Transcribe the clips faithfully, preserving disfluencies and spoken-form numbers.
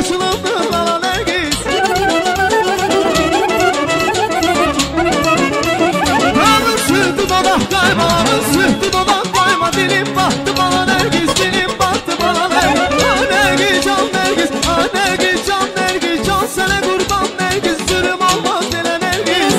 yaşılımdır bana Nergis. Kanın sürdü dodak kaymanın sürdü dodak kayma. Dilim battı bana Nergis, dilim battı bana Nergis. Ah Nergis can Nergis, ah Nergis can Nergis. Can sana kurban Nergis, sürüm olmaz dile Nergis.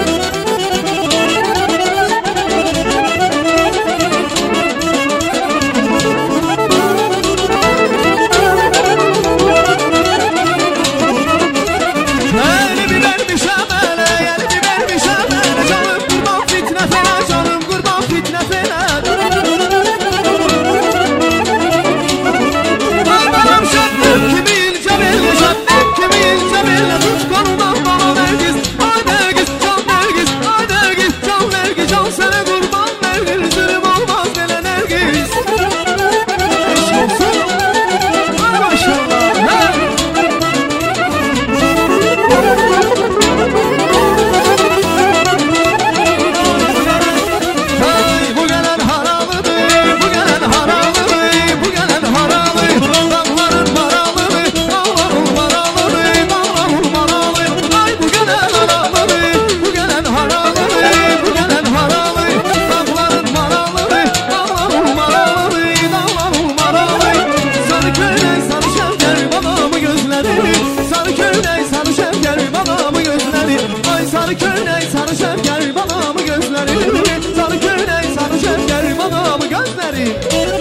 Sarı köyney sarı şevker bana mı gözleri? Sarı köyney sarı şevker bana mı gözleri?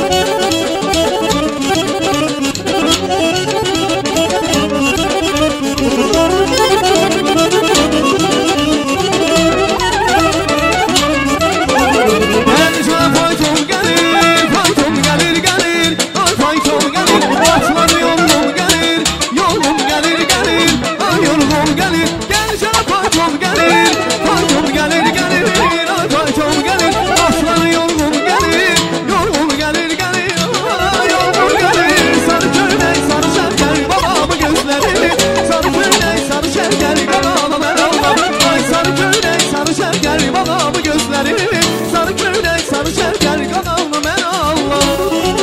Gel şuna fayton gelir, fayton gelir gelir. Ay fayton gelir, atları yolum gelir. Yolum gelir gelir, ay yolum gelir. Gel şuna fayton gelir, fayton gelir gelir. Ay fayton gelir, atları yolum gelir. Yolum gelir gelir, ay yolum gelir. Sarı köyney sarı şevker bana mı gözleri? Sarı köyney sarı şevker bana mı ben almam? Ay sarı köyney sarı şevker bana mı gözleri? Sarı köyney sarı şevker kanalını ben almam.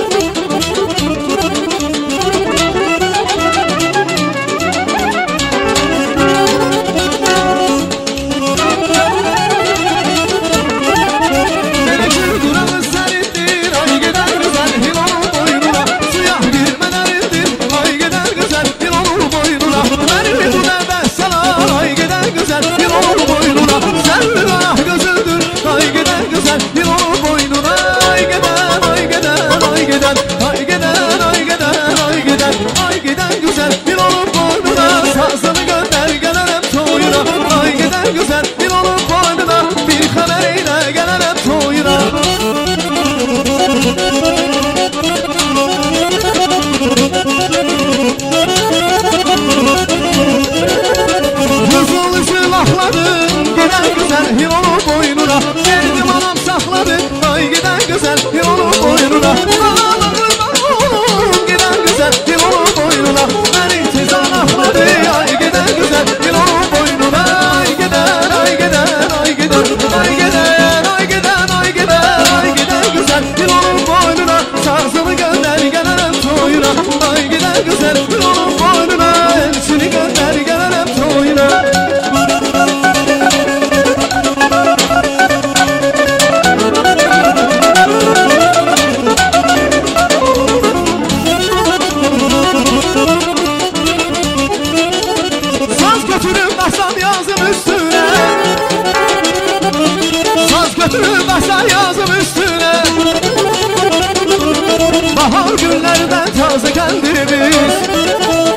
Denizin durağı serindir, ay gider güzel Hilal boynuna. Suya girmeden indir, ay gider güzel Hilal boynuna. Benim bu nebe sana, ay gider güzel Hilal boynuna. Sen bir ah gözüdür, ay gider güzel Hilal boynuna. Ay gider, ay gider, ay gider, ay gider, ay gider, ay gider, ay gider güzel Hilal boynuna. Sazını gönder gelelim toyuna. Ay gider güzel Hilal boynuna. Bir haberiyle gelelim toyuna. Hızlı silahladın gider güzel Hilal boynuna. Verdim anam sakladı, ay gider güzel Hilal boynuna. Anam kurban gider güzel Hilal boynuna. Beni tez anahladı, ay gider güzel Hilal boynuna. Ay gider, ay gider, ay gider, ay gider, ay gider, ay gider, ay gider güzel Hilal boynuna. Sazını gönder gelelim toyuna. Ay gider güzel Hilal boynuna. Elçini gönder gelelim toyuna. Saz götürüp basam yazım üstüne. Saz götürüp basam yazım üstüne. Bahar günlerden taze geldi biz.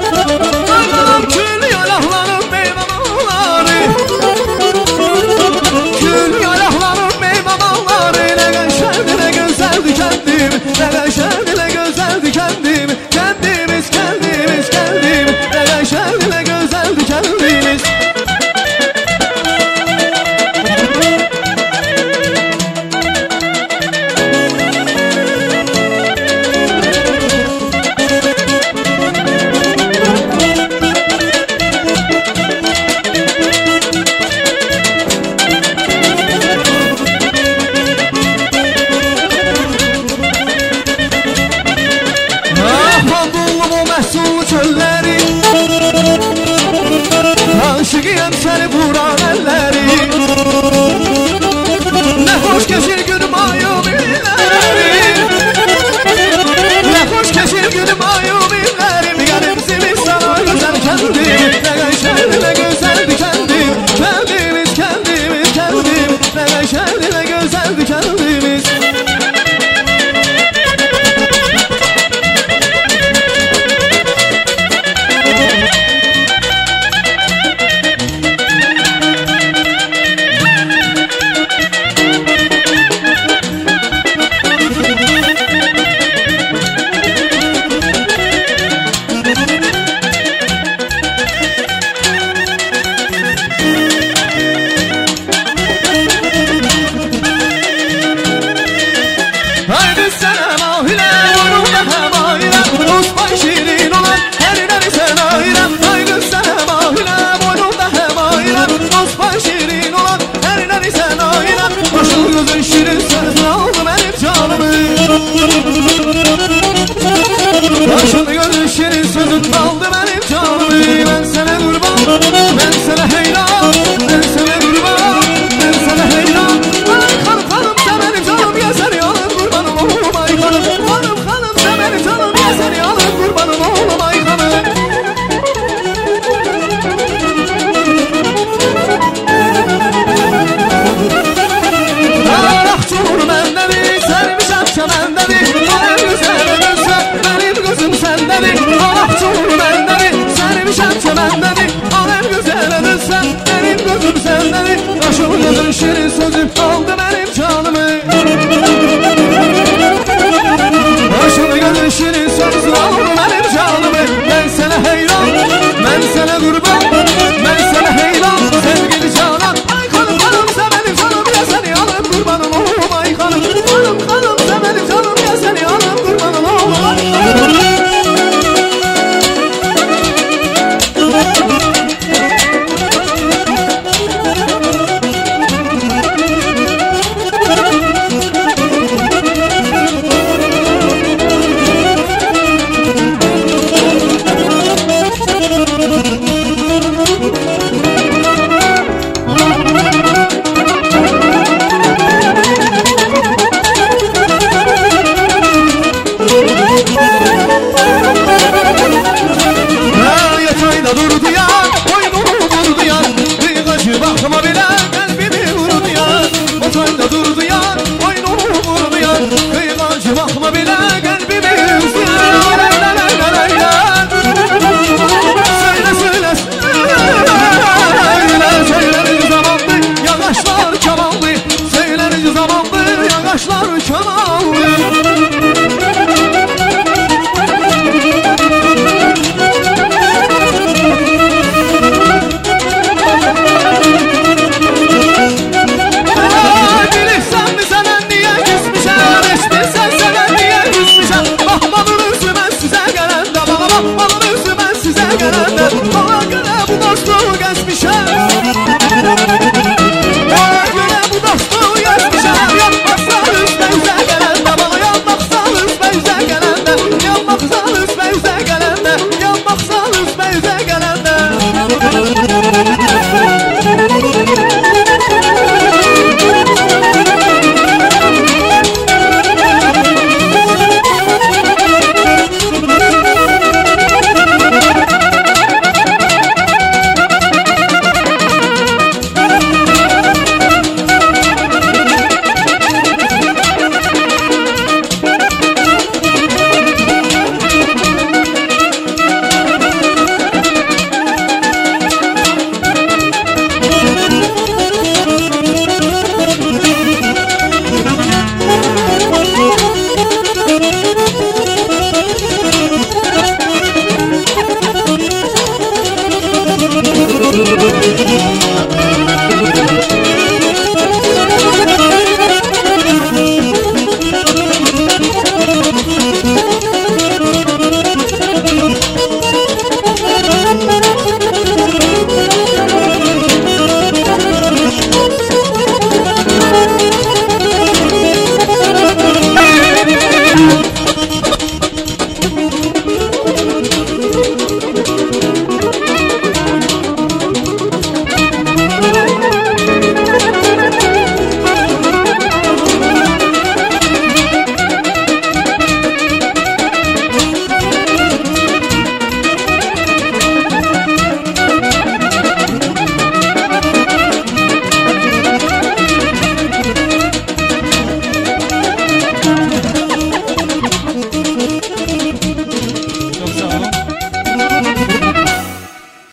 Alın üzü mən sizə gələndə, alın